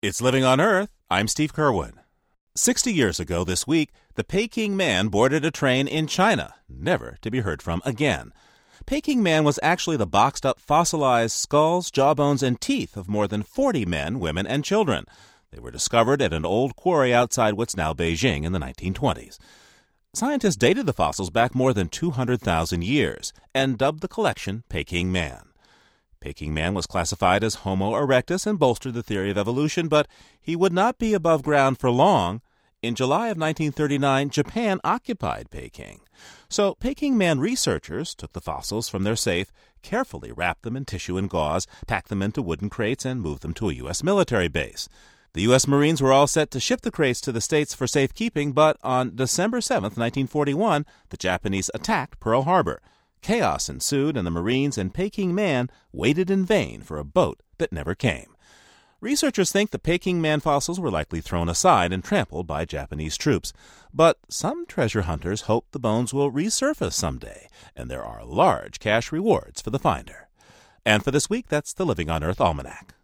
It's Living on Earth. I'm Steve Curwood. 60 years ago this week, the Peking Man boarded a train in China, never to be heard from again. Peking Man was actually the boxed-up fossilized skulls, jawbones, and teeth of more than 40 men, women, and children. They were discovered at an old quarry outside what's now Beijing in the 1920s. Scientists dated the fossils back more than 200,000 years and dubbed the collection Peking Man. Peking Man was classified as Homo erectus and bolstered the theory of evolution, but he would not be above ground for long. In July of 1939, Japan occupied Peking. So Peking Man researchers took the fossils from their safe, carefully wrapped them in tissue and gauze, packed them into wooden crates, and moved them to a U.S. military base. The U.S. Marines were all set to ship the crates to the States for safekeeping, but on December 7, 1941, the Japanese attacked Pearl Harbor. Chaos ensued, and the Marines and Peking Man waited in vain for a boat that never came. Researchers think the Peking Man fossils were likely thrown aside and trampled by Japanese troops. But some treasure hunters hope the bones will resurface someday, and there are large cash rewards for the finder. And for this week, that's the Living on Earth Almanac.